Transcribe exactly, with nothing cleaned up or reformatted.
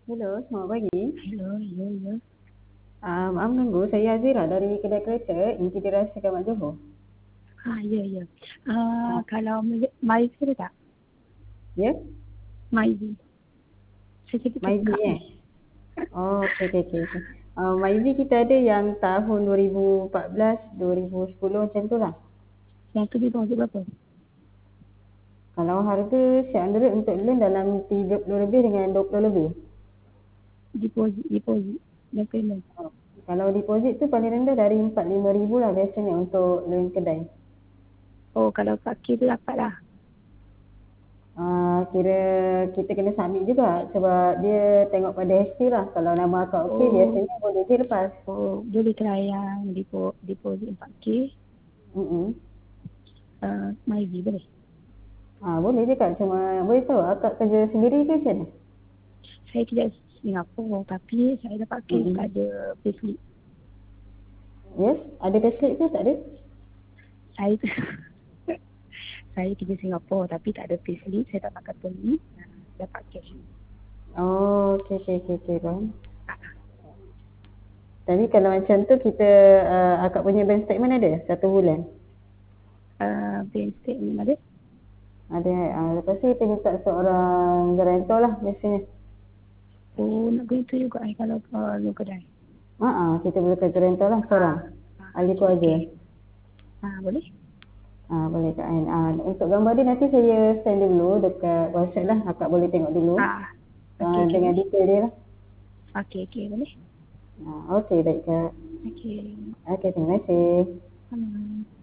Hello, selamat pagi. Hello, ya, ya. Ah, maaf mengganggu, saya Azira dari kedai kereta Inti Rasa Kamat Johor. Ah, ya, ya. Uh, Ah, kalau Maizi ada tak? ya, Maizi. Saya jadi Maizi cakap eh. ni. Oh, okey okey okey. okey. Ah, Maizi kita ada yang tahun dua ribu empat belas, dua ribu sepuluh macam tu lah. Yang tu deposit berapa? Kalau harga Syed Android untuk loan dalam tiga puluh lebih dengan dua puluh lebih. Deposit, deposit. Dan payment. Oh, kalau deposit tu paling rendah dari empat puluh lima ribu lah biasanya untuk loan kedai. Oh, kalau pakai tu dapat lah. Ah, kira kita kena submit juga sebab dia tengok pada history lah. Kalau nama akak okey Oh, biasanya boleh je lepas. oh, boleh try yang depo, deposit empat K. Mm-mm. Uh, Maizi boleh. Ah, boleh je Kak. Cuma boleh tahu akak kerja sendiri ke macam mana? Saya tidak Singapura tapi saya dah pakai Mm-mm. tak ada payslip. Yes, ada payslip ke tak ada? Saya tu saya kerja Singapura tapi tak ada payslip. Saya tak pakai payslip. Uh, dapat cash. Oh, okey okey okey okey faham. Tapi kalau macam tu kita uh, akak punya bank statement ada satu bulan. Uh, bank statement ada. Ada uh, lepas tu kita minta seorang guarantor lah biasanya. Oh, nak kena tu juga eh kalau uh, lu kedai. Ha ah, kita boleh guarantor lah seorang. Ah, ah Ahli okey, keluarga. okey. Ah, boleh? Ah, boleh Kak Ain. Ah, untuk gambar dia nanti saya send dulu dekat WhatsApp lah. Akak boleh tengok dulu. Ah, okey, Ah, okey, dengan boleh? detail dia lah. Okey, okey, boleh? Ah, okey baik Kak. Okey. Okey, terima kasih. Hmm.